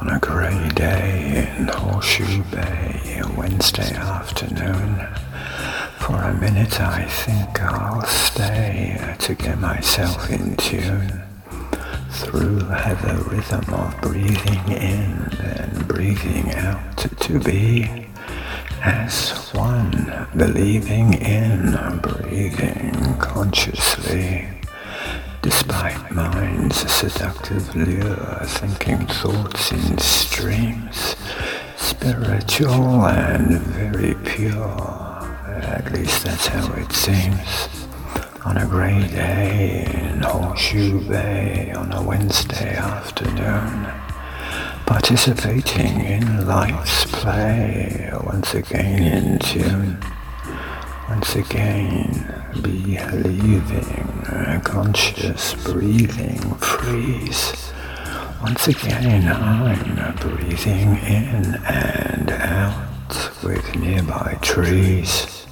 On a grey day in Horseshoe Bay, a Wednesday afternoon, for a minute I think I'll stay to get myself in tune. Through the rhythm of breathing in and breathing out, to be as one, believing in, breathing consciously. Despite mind's seductive lure, thinking thoughts in streams, spiritual and very pure, at least that's how it seems. On a grey day in Horseshoe Bay, on a Wednesday afternoon, participating in life's play, once again in tune. Once again, believing, conscious breathing, freeze. Once again, I'm breathing in and out with nearby trees.